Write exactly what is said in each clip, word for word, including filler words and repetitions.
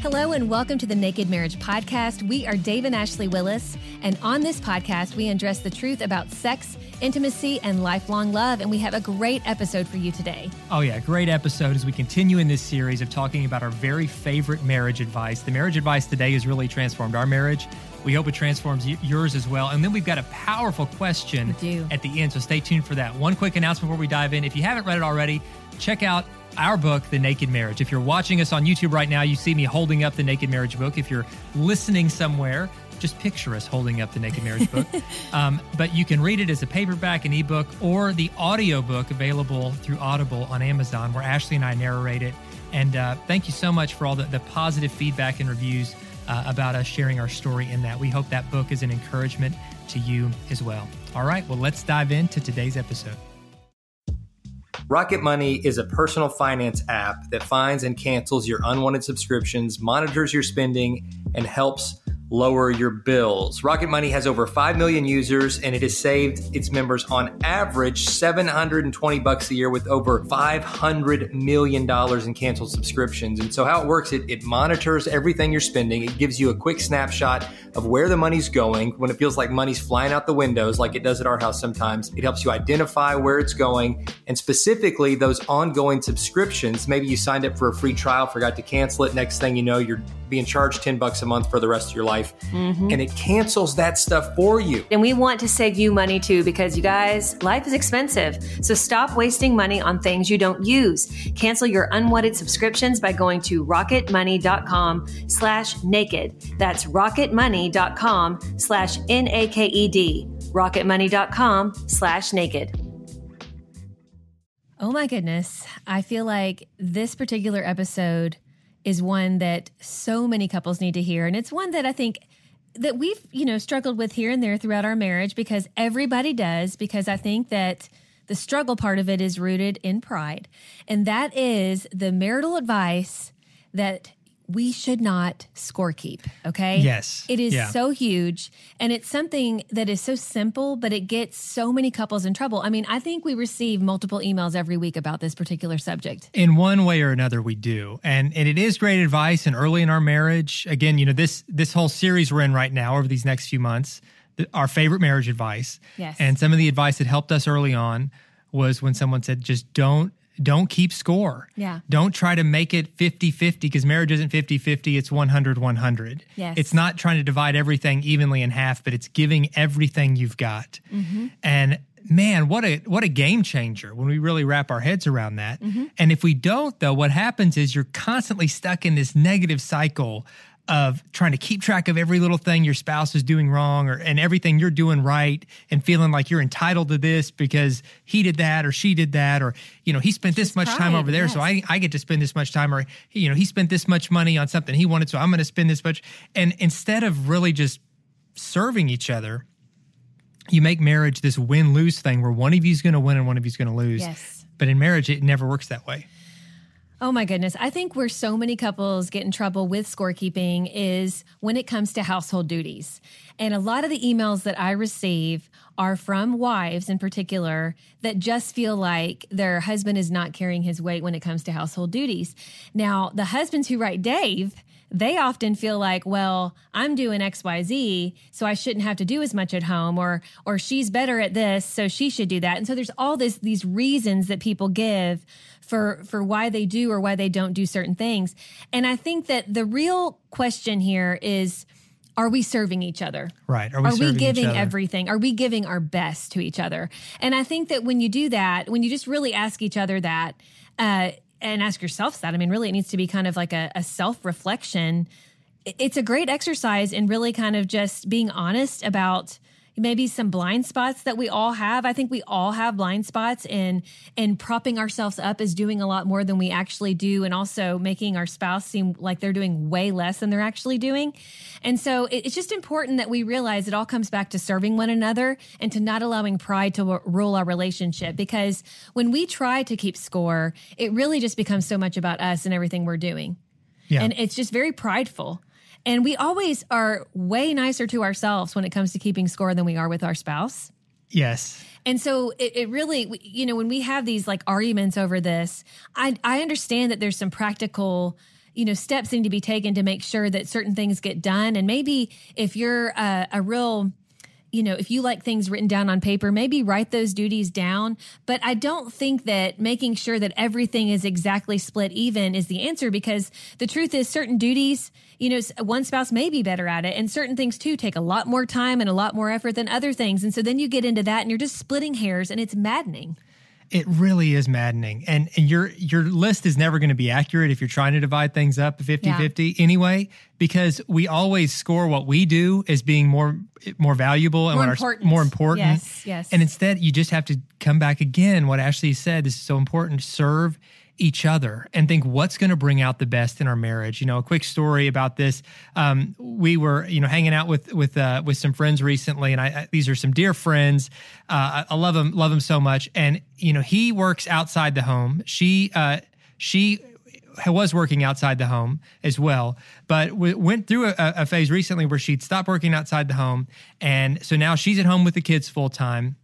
Hello and welcome to the Naked Marriage Podcast. We are Dave and Ashley Willis, and on this podcast, we address the truth about sex, intimacy, and lifelong love, and we have a great episode for you today. Oh yeah, great episode as we continue in this series of talking about our very favorite marriage advice. The marriage advice today has really transformed our marriage. We hope it transforms y- yours as well. And then we've got a powerful question at the end, so stay tuned for that. One quick announcement before we dive in. If you haven't read it already, check out our book, The Naked Marriage. If you're watching us on YouTube right now, you see me holding up the Naked Marriage book. If you're listening somewhere, just picture us holding up the Naked Marriage book. um, but you can read it as a paperback, an ebook, or the audio book available through Audible on Amazon, where Ashley and I narrate it. And uh, thank you so much for all the, the positive feedback and reviews uh, about us sharing our story in that. We hope that book is an encouragement to you as well. All right, well, let's dive into today's episode. Rocket Money is a personal finance app that finds and cancels your unwanted subscriptions, monitors your spending, and helps lower your bills. Rocket Money has over five million users, and it has saved its members on average seven hundred twenty bucks a year with over five hundred million dollars in canceled subscriptions. And so how it works, it, it monitors everything you're spending. It gives you a quick snapshot of where the money's going. When it feels like money's flying out the windows, like it does at our house sometimes, it helps you identify where it's going. And specifically those ongoing subscriptions, maybe you signed up for a free trial, forgot to cancel it. Next thing you know, you're being charged ten bucks a month for the rest of your life. Mm-hmm. And it cancels that stuff for you. And we want to save you money too, because you guys, life is expensive. So stop wasting money on things you don't use. Cancel your unwanted subscriptions by going to rocketmoney.com slash naked. That's rocketmoney.com slash N A K E D. rocketmoney.com slash naked. Oh my goodness. I feel like this particular episode is one that so many couples need to hear. And it's one that I think that we've, you know, struggled with here and there throughout our marriage, because everybody does, because I think that the struggle part of it is rooted in pride. And that is the marital advice that we should not score keep, okay? Yes. It is yeah. so huge, and it's something that is so simple, but it gets so many couples in trouble. I mean, I think we receive multiple emails every week about this particular subject. In one way or another, we do. And, and it is great advice, and early in our marriage, again, you know, this this whole series we're in right now over these next few months, th- our favorite marriage advice. Yes. And some of the advice that helped us early on was when someone said, just don't Don't keep score. Yeah. Don't try to make it fifty-fifty, because marriage isn't fifty-fifty, it's one hundred one hundred. Yes. It's not trying to divide everything evenly in half, but it's giving everything you've got. Mm-hmm. And man, what a what a game changer when we really wrap our heads around that. Mm-hmm. And if we don't, though, what happens is you're constantly stuck in this negative cycle of trying to keep track of every little thing your spouse is doing wrong, or and everything you're doing right, and feeling like you're entitled to this because he did that or she did that, or, you know, he spent this Just much pride, time over there, yes. so I, I get to spend this much time, or, you know, he spent this much money on something he wanted, so I'm going to spend this much. And instead of really just serving each other, you make marriage this win-lose thing where one of you is going to win and one of you is going to lose. Yes. But in marriage, it never works that way. Oh my goodness. I think where so many couples get in trouble with scorekeeping is when it comes to household duties. And a lot of the emails that I receive are from wives in particular that just feel like their husband is not carrying his weight when it comes to household duties. Now, the husbands who write Dave, they often feel like, well, I'm doing X, Y, Z, so I shouldn't have to do as much at home, or or she's better at this, so she should do that. And so there's all this these reasons that people give for for why they do or why they don't do certain things. And I think that the real question here is, are we serving each other? Right. Are we, Are we serving giving each other? everything? Are we giving our best to each other? And I think that when you do that, when you just really ask each other that, uh, and ask yourself that, I mean, really, it needs to be kind of like a, a self-reflection. It's a great exercise in really kind of just being honest about maybe some blind spots that we all have. I think we all have blind spots in, in propping ourselves up as doing a lot more than we actually do, and also making our spouse seem like they're doing way less than they're actually doing. And so it, it's just important that we realize it all comes back to serving one another and to not allowing pride to w- rule our relationship. Because when we try to keep score, it really just becomes so much about us and everything we're doing. Yeah. And it's just very prideful. And we always are way nicer to ourselves when it comes to keeping score than we are with our spouse. Yes. And so it, it really, you know, when we have these like arguments over this, I, I understand that there's some practical, you know, steps need to be taken to make sure that certain things get done. And maybe if you're a, a real, you know, if you like things written down on paper, maybe write those duties down. But I don't think that making sure that everything is exactly split even is the answer, because the truth is certain duties, you know, one spouse may be better at it. And certain things too take a lot more time and a lot more effort than other things. And so then you get into that and you're just splitting hairs, and it's maddening. It really is maddening. And and your your list is never going to be accurate if you're trying to divide things up fifty-fifty yeah. anyway, because we always score what we do as being more more valuable and more what important. Our, more important. Yes, yes. And instead, you just have to come back again. What Ashley said, this is so important, serve each other and think what's going to bring out the best in our marriage. You know, a quick story about this. Um, we were, you know, hanging out with with uh, with some friends recently, and I, I these are some dear friends. Uh, I, I love them, love them so much. And you know, he works outside the home. She uh, she was working outside the home as well, but we went through a, a phase recently where she'd stopped working outside the home, and so now she's at home with the kids full time,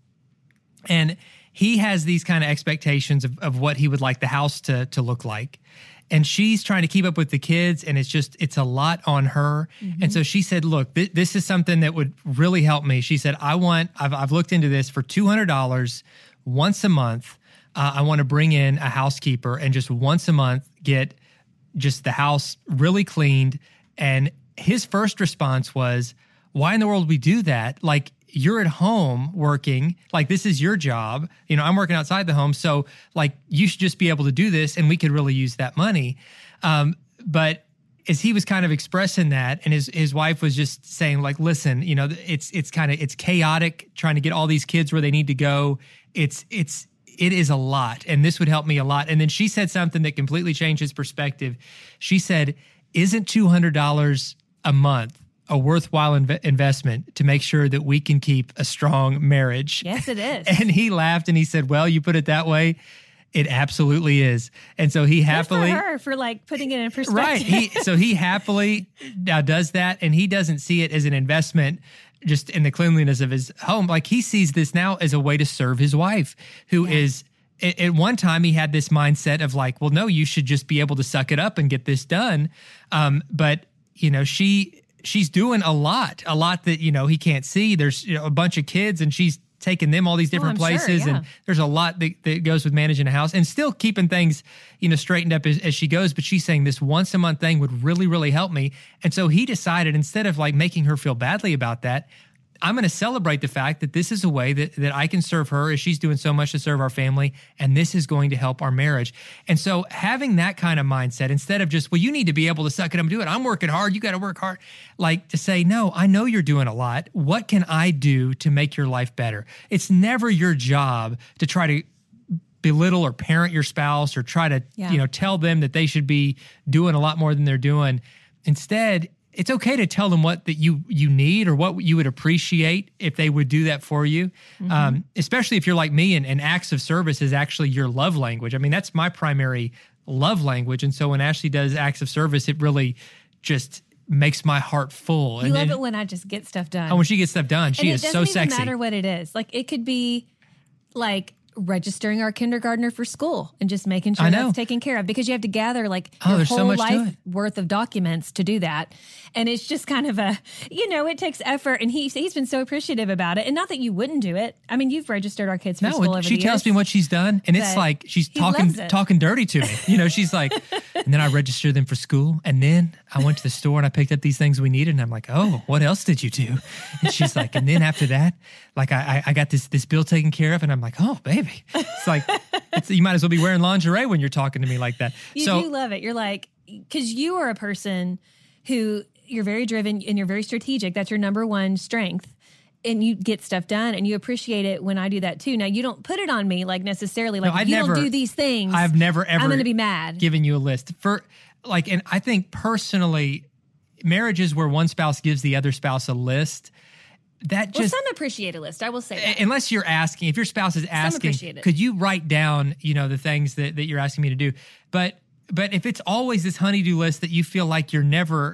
and he has these kind of expectations of, of what he would like the house to to look like. And she's trying to keep up with the kids, and it's just, it's a lot on her. Mm-hmm. And so she said, look, th- this is something that would really help me. She said, I want, I've, I've looked into this for two hundred dollars once a month. Uh, I want to bring in a housekeeper and just once a month get just the house really cleaned. And his first response was, why in the world would we do that? Like, you're at home working, like this is your job. You know, I'm working outside the home. So like you should just be able to do this and we could really use that money. Um, but as he was kind of expressing that, and his, his wife was just saying like, listen, you know, it's, it's kind of, it's chaotic trying to get all these kids where they need to go. It's, it's, it is a lot. And this would help me a lot. And then she said something that completely changed his perspective. She said, isn't two hundred dollars a month a worthwhile inv- investment to make sure that we can keep a strong marriage? Yes, it is. And he laughed and he said, well, you put it that way. It absolutely is. And so he happily— Good for her for like putting it in perspective. Right. He, so he happily now does that, and he doesn't see it as an investment just in the cleanliness of his home. Like he sees this now as a way to serve his wife, who yeah. is— at one time he had this mindset of like, well, no, you should just be able to suck it up and get this done. Um, but, you know, she— she's doing a lot, a lot that, you know, he can't see. There's, you know, a bunch of kids and she's taking them all these different oh, places. Sure, yeah. And there's a lot that, that goes with managing a house and still keeping things, you know, straightened up as, as she goes. But she's saying this once a month thing would really, really help me. And so he decided, instead of like making her feel badly about that, I'm going to celebrate the fact that this is a way that, that I can serve her as she's doing so much to serve our family, and this is going to help our marriage. And so having that kind of mindset, instead of just, well, you need to be able to suck it up and do it. I'm working hard. You got to work hard. Like to say, no, I know you're doing a lot. What can I do to make your life better? It's never your job to try to belittle or parent your spouse or try to, yeah. you know, tell them that they should be doing a lot more than they're doing. Instead, it's okay to tell them what that you you need or what you would appreciate if they would do that for you, mm-hmm. um, especially if you're like me and, and acts of service is actually your love language. I mean, that's my primary love language. And so when Ashley does acts of service, it really just makes my heart full. You and, love and, it when I just get stuff done. Oh, when she gets stuff done, she and is it so doesn't even sexy. matter what it is. Like it could be like registering our kindergartner for school and just making sure that's taken care of, because you have to gather like oh, your whole so life worth of documents to do that. And it's just kind of a, you know, it takes effort, and he, he's been so appreciative about it. And not that you wouldn't do it. I mean, you've registered our kids for no, school over she the tells years, me what she's done, and it's like she's talking talking dirty to me. You know, she's like, and then I registered them for school, and then I went to the store and I picked up these things we needed, and I'm like, oh, what else did you do? And she's like, and then after that, like I I got this this bill taken care of, and I'm like, oh, baby. It's like, it's, you might as well be wearing lingerie when you're talking to me like that. You so, do love it. You're like, because you are a person who, you're very driven and you're very strategic. That's your number one strength. And you get stuff done, and you appreciate it when I do that too. Now, you don't put it on me like necessarily, like, no, if you never, don't do these things, I've never ever I'm going to be mad. Given you a list for like, and I think personally, marriages where one spouse gives the other spouse a list, that just— well, some appreciate a list. I will say that. Unless you're asking, if your spouse is asking, could you write down, you know, the things that, that you're asking me to do? But, but if it's always this honey-do list that you feel like you're never—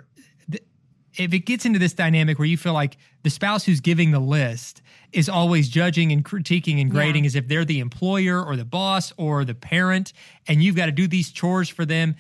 if it gets into this dynamic where you feel like the spouse who's giving the list is always judging and critiquing and grading yeah. as if they're the employer or the boss or the parent, and you've got to do these chores for them,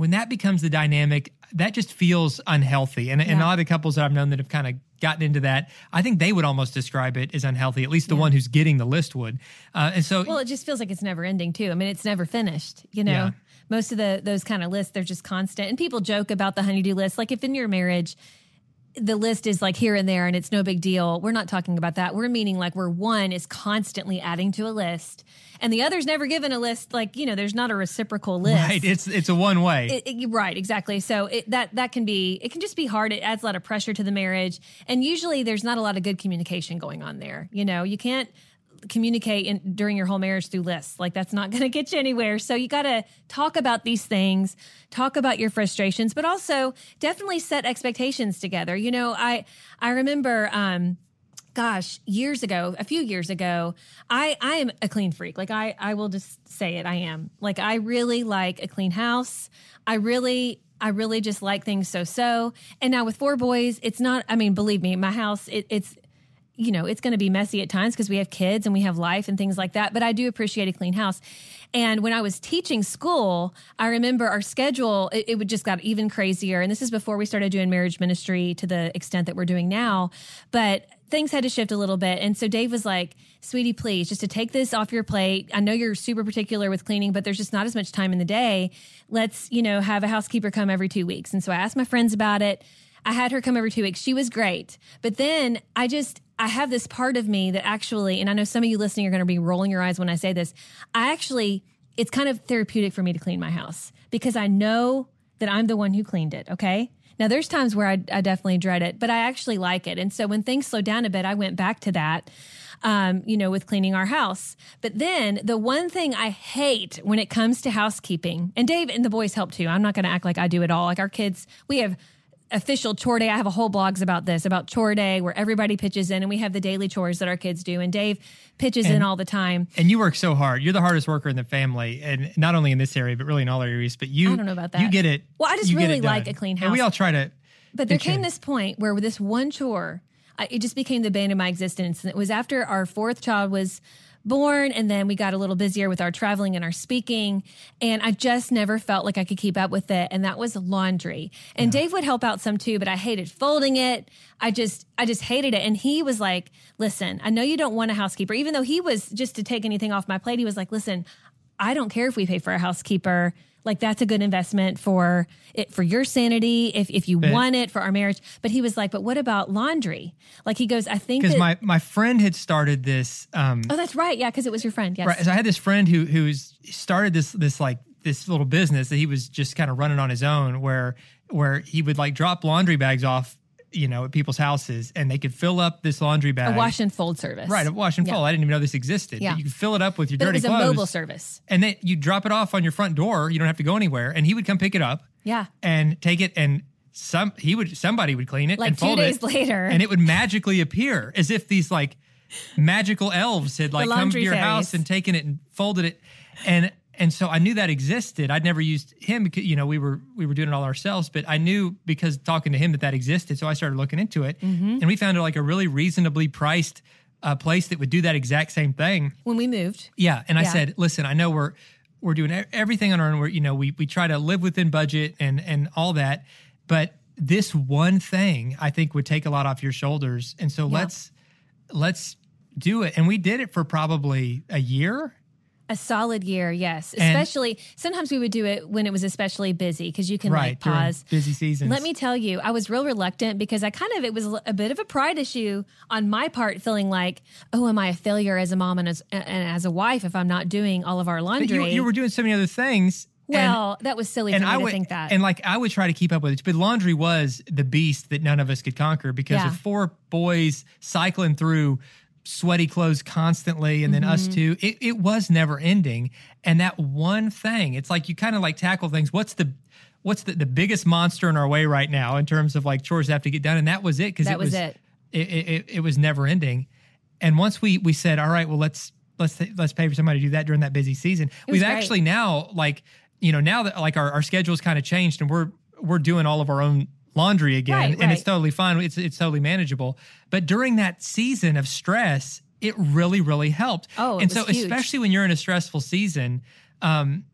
when that becomes the dynamic, that just feels unhealthy. And, Yeah. and a lot of the couples that I've known that have kind of gotten into that, I think they would almost describe it as unhealthy, at least the Yeah. one who's getting the list would. Uh, and so, Well, it just feels like it's never ending too. I mean, it's never finished, you know. Yeah. Most of the those kind of lists, they're just constant. And people joke about the honeydew list. Like if in your marriage, the list is like here and there and it's no big deal. We're not talking about that. We're meaning like where one is constantly adding to a list and the other's never given a list. Like, you know, there's not a reciprocal list. right, it's it's a one way. It, it, right, exactly. So it, that that can be, it can just be hard. It adds a lot of pressure to the marriage. And usually there's not a lot of good communication going on there. You know, you can't communicate in, during your whole marriage through lists. Like that's not going to get you anywhere. So you got to talk about these things, talk about your frustrations, but also definitely set expectations together. You know, I, I remember, um, gosh, years ago, a few years ago, I, I am a clean freak. Like I, I will just say it. I am like, I really like a clean house. I really, I really just like things so-so. And now with four boys, it's not, I mean, believe me, my house, it, it's, you know, it's going to be messy at times because we have kids and we have life and things like that. But I do appreciate a clean house. And when I was teaching school, I remember our schedule, it, it would just got even crazier. And this is before we started doing marriage ministry to the extent that we're doing now. But things had to shift a little bit. And so Dave was like, sweetie, please, just to take this off your plate. I know you're super particular with cleaning, but there's just not as much time in the day. Let's, you know, have a housekeeper come every two weeks. And so I asked my friends about it. I had her come every two weeks. She was great. But then I just, I have this part of me that actually, and I know some of you listening are going to be rolling your eyes when I say this. I actually, it's kind of therapeutic for me to clean my house because I know that I'm the one who cleaned it. Okay. Now there's times where I, I definitely dread it, but I actually like it. And so when things slowed down a bit, I went back to that, um, you know, with cleaning our house. But then the one thing I hate when it comes to housekeeping, and Dave and the boys help too. I'm not going to act like I do it all. Like our kids, we have official chore day. I have a whole blogs about this, about chore day where everybody pitches in and we have the daily chores that our kids do. And Dave pitches And- in all the time. And you work so hard. You're the hardest worker in the family, and not only in this area, but really in all areas. But you, I don't know about that. You get it. Well, I just you get really it done. like a clean And we house. all try to. But there it came can- this point where with this one chore, I, it just became the bane of my existence. And it was after our fourth child was born, and then we got a little busier with our traveling and our speaking, and I just never felt like I could keep up with it, and that was laundry. And Dave would help out some too, but I hated folding it. I just, I just hated it. And he was like, listen, I know you don't want a housekeeper, even though he was, just to take anything off my plate, he was like, listen, I don't care if we pay for a housekeeper. Like that's a good investment for it, for your sanity, if if you But- want it for our marriage. But he was like, but what about laundry? Like he goes, I think Because that, my, my friend had started this. Um, oh, that's right. Yeah. Cause it was your friend. Yes. Right. So I had this friend who who's started this this like this little business that he was just kind of running on his own, where where he would like drop laundry bags off, you know, at people's houses, and they could fill up this laundry bag. A wash and fold service. Right, a wash and Yeah. fold. I didn't even know this existed. Yeah. But you could fill it up with your But it dirty was a clothes. mobile service. And then you drop it off on your front door. You don't have to go anywhere. And he would come pick it up. Yeah. And take it, and some he would somebody would clean it Like and two fold days it, later. and it would magically appear as if these like magical elves had like come to laundry your fairies. house and taken it and folded it, and and so I knew that existed. I'd never used him because, you know, we were we were doing it all ourselves, but I knew because talking to him that that existed. So I started looking into it, Mm-hmm. and we found like a really reasonably priced uh, place that would do that exact same thing. When we moved. Yeah, and I Yeah. said, listen, I know we're we're doing e- everything on our own. We're, you know, we we try to live within budget and and all that, but this one thing I think would take a lot off your shoulders, and so Yeah. let's let's do it. And we did it for probably a year. A solid year, yes. And- Especially, sometimes we would do it when it was especially busy because you can Right, like during pause. busy seasons. Let me tell you, I was real reluctant because I kind of, it was a bit of a pride issue on my part, feeling like, oh, am I a failure as a mom and as, and as a wife if I'm not doing all of our But laundry? you, you were doing so many other things. and- well, that was silly for and me I to would think that. and like I would try to keep up with it, but laundry was the beast that none of us could conquer because Yeah. of four boys cycling through sweaty clothes constantly, and then us Mm-hmm. two. It, it was never ending, and that one thing, it's like you kind of like tackle things. What's the what's the, the biggest monster in our way right now in terms of like chores that have to get done, and that was it because That it was was it. It, it it was never ending. And once we we said, all right, well let's let's let's pay for somebody to do that during that busy season. was We've great. actually now like you know now that like our our schedule's kind of changed and we're we're doing all of our own laundry again, Right, and right. it's totally fine. It's it's totally manageable. But during that season of stress, it really really helped. Oh, it and was so huge. especially when you're in a stressful season, um,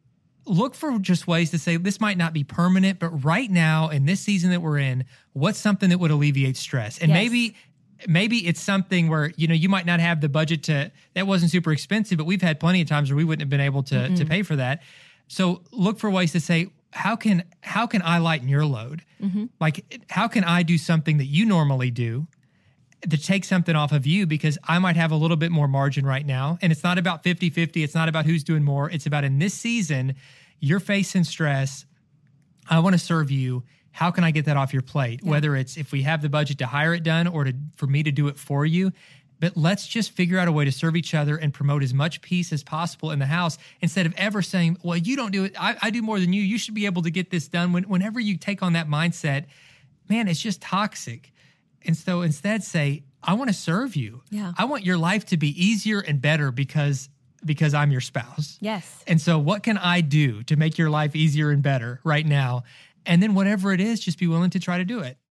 look for just ways to say this might not be permanent, but right now in this season that we're in, what's something that would alleviate stress? And Yes. maybe maybe it's something where, you know, you might not have the budget to, that wasn't super expensive, but we've had plenty of times where we wouldn't have been able to, mm-hmm. to pay for that. So look for ways to say, how can, how can I lighten your load? Mm-hmm. Like, how can I do something that you normally do to take something off of you, because I might have a little bit more margin right now. And it's not about fifty-fifty. It's not about who's doing more. It's about, in this season, you're facing stress. I want to serve you. How can I get that off your plate? Yeah. Whether it's if we have the budget to hire it done or to, for me to do it for you. But let's just figure out a way to serve each other and promote as much peace as possible in the house, instead of ever saying, well, you don't do it. I, I do more than you. You should be able to get this done. When, whenever you take on that mindset, man, it's just toxic. And so instead say, I want to serve you. Yeah. I want your life to be easier and better because because I'm your spouse. Yes. And so what can I do to make your life easier and better right now? And then whatever it is, just be willing to try to do it.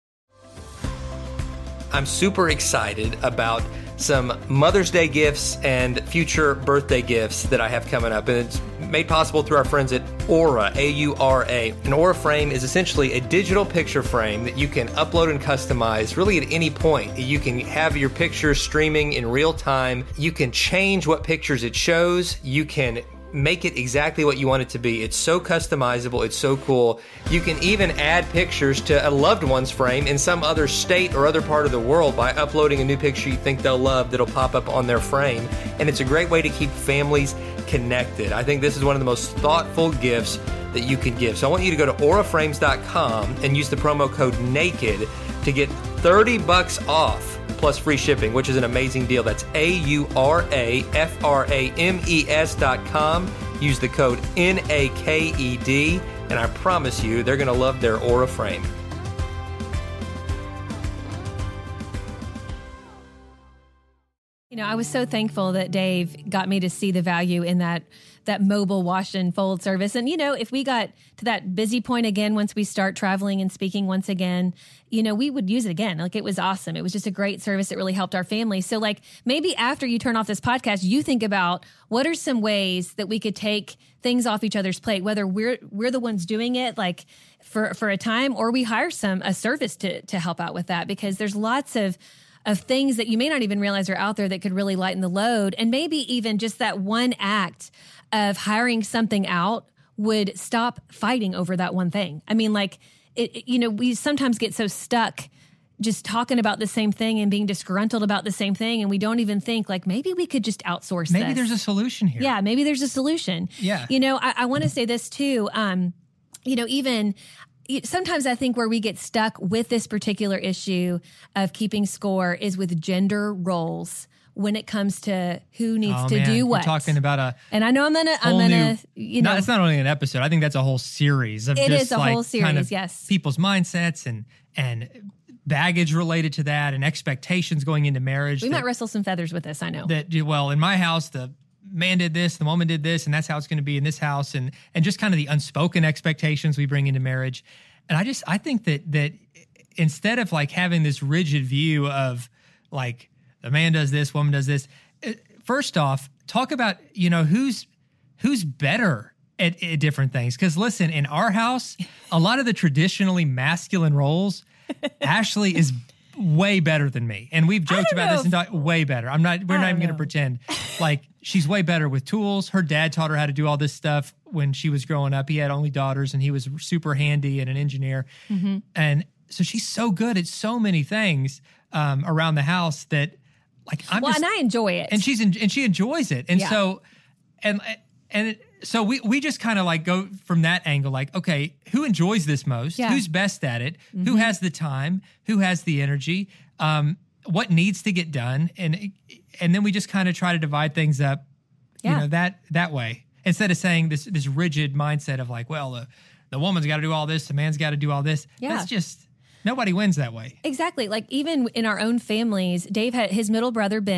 I'm super excited about some Mother's Day gifts and future birthday gifts that I have coming up. And it's made possible through our friends at Aura, A U R A. An Aura frame is essentially a digital picture frame that you can upload and customize really at any point. You can have your pictures streaming in real time. You can change what pictures it shows. You can make it exactly what you want it to be. It's so customizable. It's so cool. You can even add pictures to a loved one's frame in some other state or other part of the world by uploading a new picture you think they'll love that'll pop up on their frame. And it's a great way to keep families connected. I think this is one of the most thoughtful gifts that you can give. So I want you to go to aura frames dot com and use the promo code NAKED to get thirty bucks off plus free shipping, which is an amazing deal. That's A U R A F R A M E S dot com. Use the code N A K E D, and I promise you they're going to love their Aura frame. You know, I was so thankful that Dave got me to see the value in that that mobile wash and fold service. And, you know, if we got to that busy point again, once we start traveling and speaking once again, you know, we would use it again. Like, it was awesome. It was just a great service that really helped our family. So, like, maybe after you turn off this podcast, you think about what are some ways that we could take things off each other's plate, whether we're we're the ones doing it, like for for a time, or we hire some a service to to help out with that, because there's lots of of things that you may not even realize are out there that could really lighten the load. And maybe even just that one act of hiring something out would stop fighting over that one thing. I mean, like, it, it, you know, we sometimes get so stuck just talking about the same thing and being disgruntled about the same thing, and we don't even think, like, maybe we could just outsource Maybe this. there's a solution here. Yeah, maybe there's a solution. Yeah. You know, I, I want to say this too. Um, you know, even sometimes I think where we get stuck with this particular issue of keeping score is with gender roles when it comes to who needs oh, to man. do what. We're talking about a and I know I'm gonna, I'm gonna, new, you know, not, it's not only an episode. I think that's a whole series of it just is a like whole series. kind of yes, people's mindsets and and baggage related to that, and expectations going into marriage. We that, might wrestle some feathers with this. I know that. Well, in my house, the man did this, the woman did this, and that's how it's going to be in this house, and and just kind of the unspoken expectations we bring into marriage. And I just I think that that instead of like having this rigid view of like the man does this, woman does this. First off, talk about, you know, who's who's better at, at different things. Because listen, in our house, a lot of the traditionally masculine roles, Ashley is way better than me. And we've joked about this and talked way better. I'm not, we're not even going to pretend. Like, she's way better with tools. Her dad taught her how to do all this stuff when she was growing up. He had only daughters and he was super handy and an engineer. Mm-hmm. And so she's so good at so many things um, around the house that, like, I'm well, just, and I enjoy it, and she's in, and she enjoys it, and yeah. so, and and it, so we we just kind of like go from that angle, like, okay, who enjoys this most? Yeah. Who's best at it? Mm-hmm. Who has the time? Who has the energy? Um, what needs to get done? And and then we just kind of try to divide things up, yeah. you know, that that way, instead of saying this this rigid mindset of like, well, the the woman's got to do all this, the man's got to do all this. Yeah. That's just. Nobody wins that way. Exactly. Like, even in our own families, Dave had his middle brother, Ben,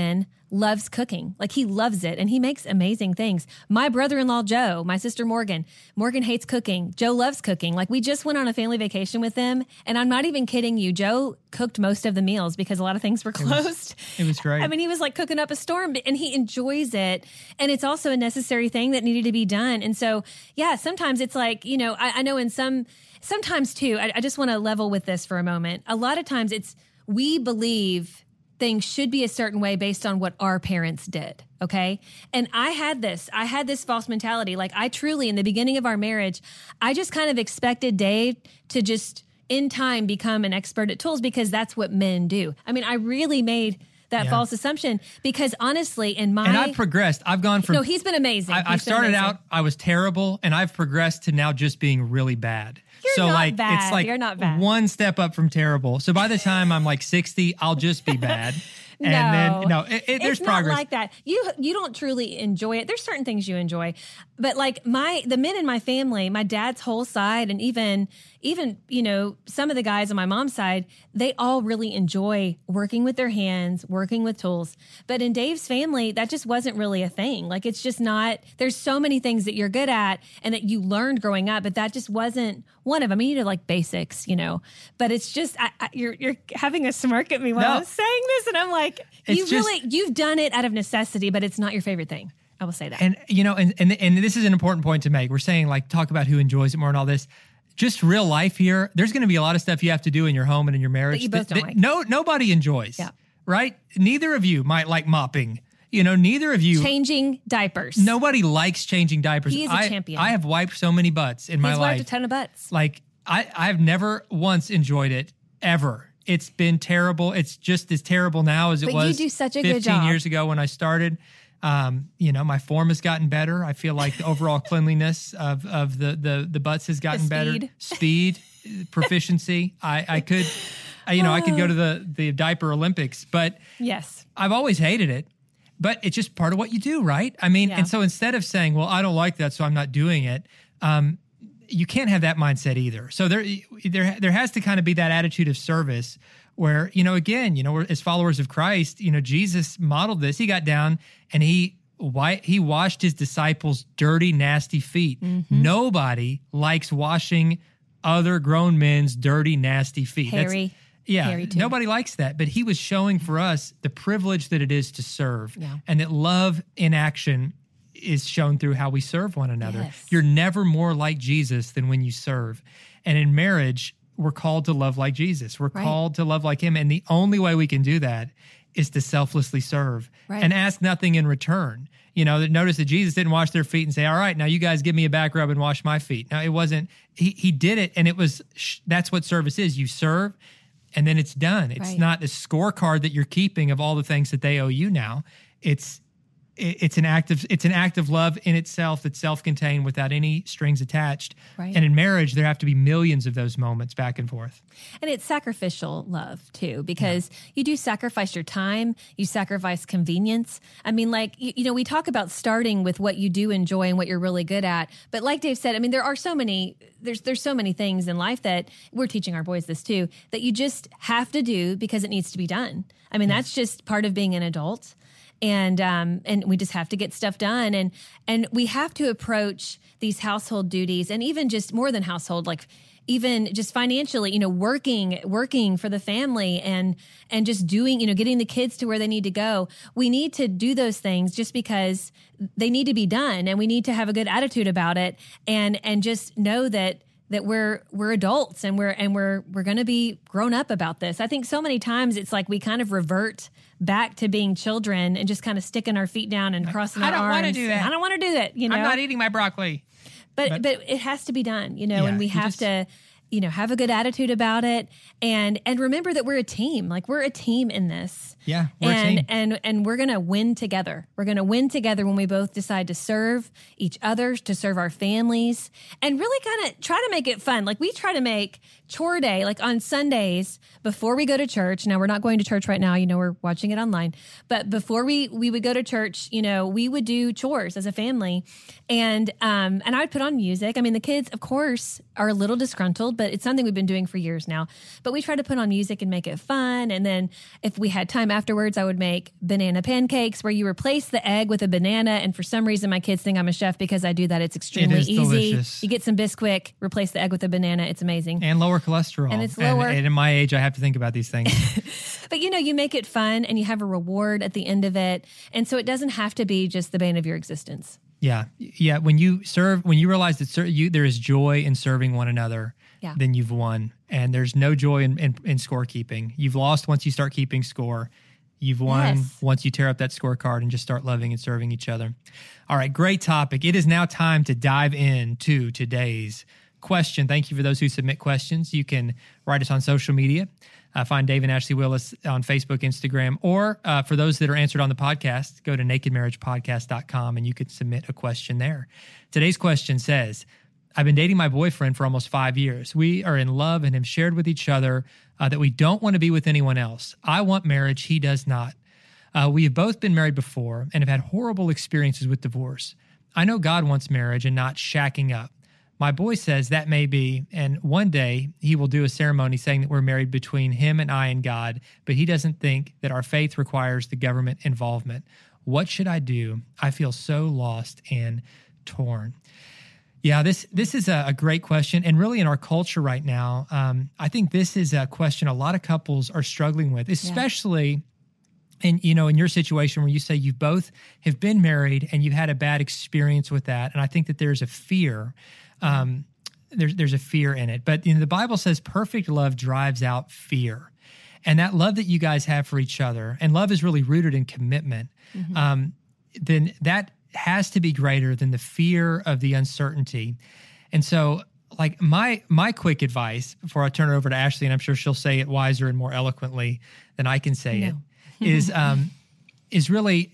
loves cooking. Like he loves it and he makes amazing things. My brother-in-law, Joe, my sister, Morgan, Morgan hates cooking. Joe loves cooking. Like we just went on a family vacation with them and I'm not even kidding you. Joe cooked most of the meals because a lot of things were closed. It was, it was great. I mean, he was like cooking up a storm and he enjoys it. And it's also a necessary thing that needed to be done. And so, yeah, sometimes it's like, you know, I, I know in some, sometimes too, I, I just want to level with this for a moment. A lot of times it's, we believe things should be a certain way based on what our parents did. Okay. And I had this, I had this false mentality. Like I truly, in the beginning of our marriage, I just kind of expected Dave to just in time become an expert at tools because that's what men do. I mean, I really made that yeah. false assumption because honestly, in my... And I've progressed. I've gone from... No, he's been amazing. I, I started amazing. out, I was terrible and I've progressed to now just being really bad. You're so not like bad. It's like You're not bad. One step up from terrible. So by the time I'm like sixty, I'll just be bad. And no, then no, it, it, there's it's progress. not like that. You you don't truly enjoy it. There's certain things you enjoy, but like my the men in my family, my dad's whole side, and even even you know some of the guys on my mom's side, they all really enjoy working with their hands, working with tools. But in Dave's family, that just wasn't really a thing. Like it's just not. There's so many things that you're good at and that you learned growing up, but that just wasn't one of them. I mean, you know, like basics, you know. But it's just I, I, you're you're having a smirk at me while No. I was saying this, and I'm like. It's You just- really, you've done it out of necessity, but it's not your favorite thing. I will say that. And you know, and, and and this is an important point to make. We're saying like talk about who enjoys it more and all this. Just real life here. There's going to be a lot of stuff you have to do in your home and in your marriage That you both don't like. no nobody enjoys. Yeah. Right? Neither of you might like mopping. You know, neither of you. Changing diapers. Nobody likes changing diapers. He is a I, champion. I have wiped so many butts in my He's life. wiped a ton of butts. Like I, I've never once enjoyed it ever. It's been terrible. It's just as terrible now as it But you was do such a good fifteen job. years ago when I started. Um, you know, my form has gotten better. I feel like the overall cleanliness of, of the, the, the butts has gotten better. speed. Speed, proficiency. I, I could, I, you know, I could go to the, the diaper Olympics, but Yes. I've always hated it. But it's just part of what you do, right? I mean, Yeah. and so instead of saying, well, I don't like that, so I'm not doing it, um, you can't have that mindset either. So there, there, there has to kind of be that attitude of service where, you know, again, you know, we're, as followers of Christ, you know, Jesus modeled this. He got down and he why he washed his disciples' dirty, nasty feet. Mm-hmm. Nobody likes washing other grown men's dirty, nasty feet. That's- Harry. Yeah, Harry too. nobody likes that, but he was showing for us the privilege that it is to serve, Yeah. and that love in action is shown through how we serve one another. Yes. You're never more like Jesus than when you serve. And in marriage, we're called to love like Jesus. We're Right. called to love like him, and the only way we can do that is to selflessly serve Right. and ask nothing in return. You know, notice that Jesus didn't wash their feet and say, all right, now you guys give me a back rub and wash my feet. No, it wasn't, he, he did it, and it was, that's what service is. You serve, and then it's done. It's Right. not a scorecard that you're keeping of all the things that they owe you now. It's it- it's an act of it's an act of love in itself that's self-contained without any strings attached. Right. And in marriage, there have to be millions of those moments back and forth. And it's sacrificial love too, because you do sacrifice your time, you sacrifice convenience. I mean, like, you, you know, we talk about starting with what you do enjoy and what you're really good at. But like Dave said, I mean, there are so many, there's, there's so many things in life that we're teaching our boys this too, that you just have to do because it needs to be done. I mean, that's just part of being an adult. And um, and we just have to get stuff done, and and we have to approach these household duties, and even just more than household, like even just financially, you know, working working for the family, and and just doing, you know, getting the kids to where they need to go. We need to do those things just because they need to be done, and we need to have a good attitude about it, and and just know that. that we're we're adults and we're and we're we're going to be grown up about this. I think so many times it's like we kind of revert back to being children and just kind of sticking our feet down and crossing I our don't arms. wanna do that. I don't want to do that. You know, I'm not eating my broccoli. but, but- but it has to be done. You know, Yeah, and we you have just- to, you know, have a good attitude about it, and and remember that we're a team. Like we're a team in this. Yeah, we're a and team. and and we're gonna win together. We're gonna win together when we both decide to serve each other, to serve our families, and really kind of try to make it fun. Like we try to make chore day, like on Sundays before we go to church. Now we're not going to church right now. You know, we're watching it online. But before we we would go to church, you know, we would do chores as a family, and um and I would put on music. I mean, the kids, of course, are a little disgruntled, but it's something we've been doing for years now. But we try to put on music and make it fun. And then if we had time afterwards, I would make banana pancakes where you replace the egg with a banana. And for some reason, my kids think I'm a chef because I do that. It's extremely It is easy. delicious. You get some Bisquick, replace the egg with a banana. It's amazing. And lower cholesterol. And it's lower. And, and at my age, I have to think about these things. But, you know, you make it fun and you have a reward at the end of it. And so it doesn't have to be just the bane of your existence. Yeah. Yeah. When you serve, when you realize that ser- you, there is joy in serving one another, Yeah. then you've won. And there's no joy in, in, in scorekeeping. You've lost once you start keeping score. You've won Yes. once you tear up that scorecard and just start loving and serving each other. All right. Great topic. It is now time to dive into today's question. Thank you for those who submit questions. You can write us on social media. Uh, find Dave and Ashley Willis on Facebook, Instagram, or uh, for those that are answered on the podcast, go to naked marriage podcast dot com and you can submit a question there. Today's question says, I've been dating my boyfriend for almost five years. We are in love and have shared with each other uh, that we don't want to be with anyone else. I want marriage. He does not. Uh, we have both been married before and have had horrible experiences with divorce. I know God wants marriage and not shacking up. My boy says that may be, and one day he will do a ceremony saying that we're married between him and I and God, but he doesn't think that our faith requires the government involvement. What should I do? I feel so lost and torn. Yeah, this this is a, a great question, and really in our culture right now, um, I think this is a question a lot of couples are struggling with, especially in, you know, in your situation where you say you both have been married and you've had a bad experience with that, and I think that there's a fear. Um, there's there's a fear in it. But you know, the Bible says perfect love drives out fear. And that love that you guys have for each other, and love is really rooted in commitment, mm-hmm. um, then that has to be greater than the fear of the uncertainty. And so like my my quick advice before I turn it over to Ashley, and I'm sure she'll say it wiser and more eloquently than I can say no. it, is um, is really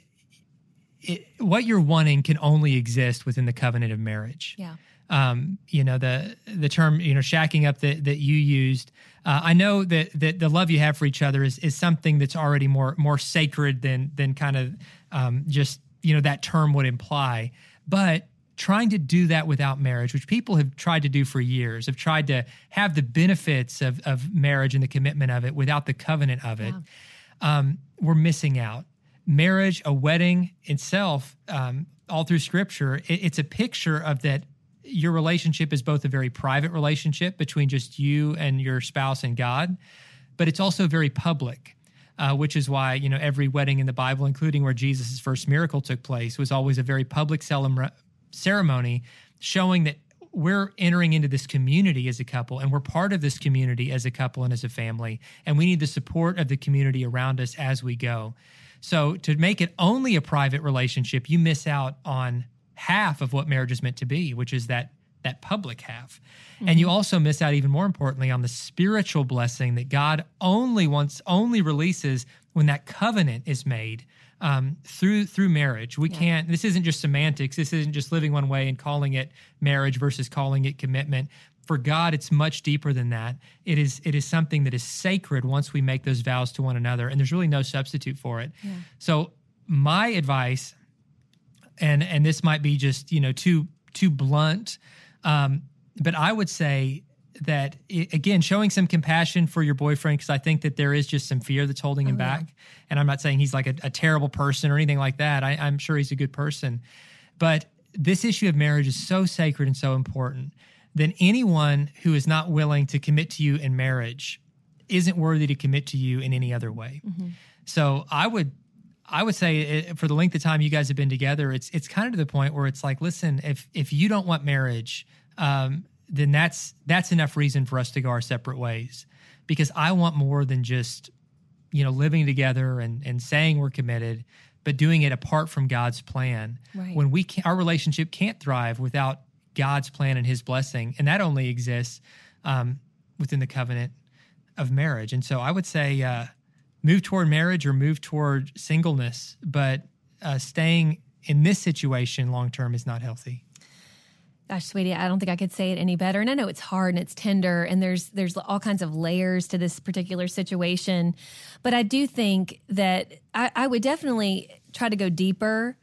it, what you're wanting can only exist within the covenant of marriage. Yeah. Um, you know, the the term, you know, shacking up that that you used. Uh, I know that that the love you have for each other is is something that's already more more sacred than than kind of um, just, you know, that term would imply. But trying to do that without marriage, which people have tried to do for years, have tried to have the benefits of of marriage and the commitment of it without the covenant of it, yeah. um, we're missing out. Marriage, a wedding itself, um, all through Scripture, it, it's a picture of that. Your relationship is both a very private relationship between just you and your spouse and God, but it's also very public, uh, which is why, you know, every wedding in the Bible, including where Jesus' first miracle took place, was always a very public celebra- ceremony showing that we're entering into this community as a couple, and we're part of this community as a couple and as a family, and we need the support of the community around us as we go. So to make it only a private relationship, you miss out on half of what marriage is meant to be, which is that that public half. Mm-hmm. And you also miss out, even more importantly, on the spiritual blessing that God only wants, only releases when that covenant is made um, through through marriage. We yeah. can't, this isn't just semantics. This isn't just living one way and calling it marriage versus calling it commitment. For God, it's much deeper than that. It is it is something that is sacred once we make those vows to one another, and there's really no substitute for it. Yeah. So my advice, And and this might be just, you know, too too blunt, um, but I would say that, it, again, showing some compassion for your boyfriend, because I think that there is just some fear that's holding him oh, back. Yeah. And I'm not saying he's like a, a terrible person or anything like that. I, I'm sure he's a good person. But this issue of marriage is so sacred and so important that anyone who is not willing to commit to you in marriage isn't worthy to commit to you in any other way. Mm-hmm. So I would... I would say it, for the length of time you guys have been together, it's it's kind of to the point where it's like, listen, if if you don't want marriage, um, then that's that's enough reason for us to go our separate ways. Because I want more than just, you know, living together and and saying we're committed, but doing it apart from God's plan. Right. When we can, our relationship can't thrive without God's plan and His blessing, and that only exists um, within the covenant of marriage. And so I would say. Uh, Move toward marriage or move toward singleness, but uh, staying in this situation long-term is not healthy. Gosh, sweetie, I don't think I could say it any better. And I know it's hard and it's tender and there's there's all kinds of layers to this particular situation. But I do think that I, I would definitely try to go deeper,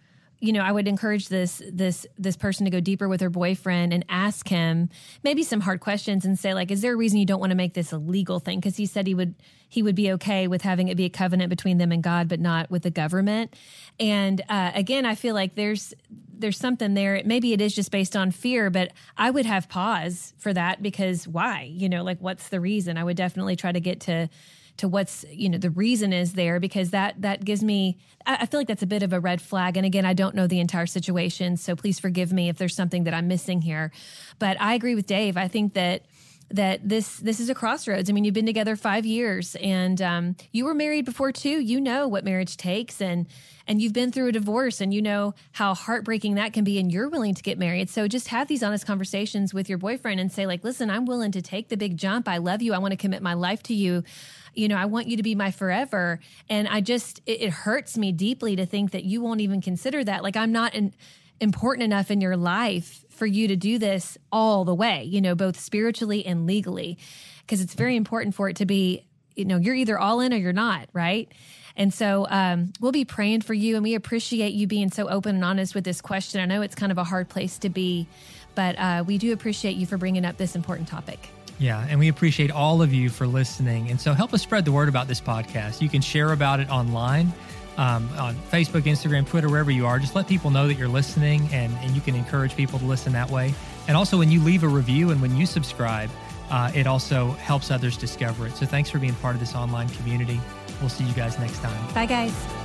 you know, I would encourage this this this person to go deeper with her boyfriend and ask him maybe some hard questions and say, like, is there a reason you don't want to make this a legal thing? Because he said he would he would be okay with having it be a covenant between them and God, but not with the government. And uh, again, I feel like there's there's something there. Maybe it is just based on fear, but I would have pause for that, because why? You know, like, what's the reason? I would definitely try to get to to what's, you know, the reason is there, because that that gives me, I, I feel like that's a bit of a red flag. And again, I don't know the entire situation, so please forgive me if there's something that I'm missing here. But I agree with Dave. I think that that this this is a crossroads. I mean, you've been together five years and um, you were married before too. You know what marriage takes, and and you've been through a divorce, and you know how heartbreaking that can be, and you're willing to get married. So just have these honest conversations with your boyfriend and say, like, listen, I'm willing to take the big jump. I love you. I want to commit my life to you. You know, I want you to be my forever. And I just, it, it hurts me deeply to think that you won't even consider that. Like, I'm not an, important enough in your life for you to do this all the way, you know, both spiritually and legally, because it's very important for it to be, you know, you're either all in or you're not, right? And so um, we'll be praying for you, and we appreciate you being so open and honest with this question. I know it's kind of a hard place to be, but uh, we do appreciate you for bringing up this important topic. Yeah, and we appreciate all of you for listening. And so help us spread the word about this podcast. You can share about it online, um, on Facebook, Instagram, Twitter, wherever you are. Just let people know that you're listening, and, and you can encourage people to listen that way. And also, when you leave a review and when you subscribe, uh, it also helps others discover it. So thanks for being part of this online community. We'll see you guys next time. Bye, guys.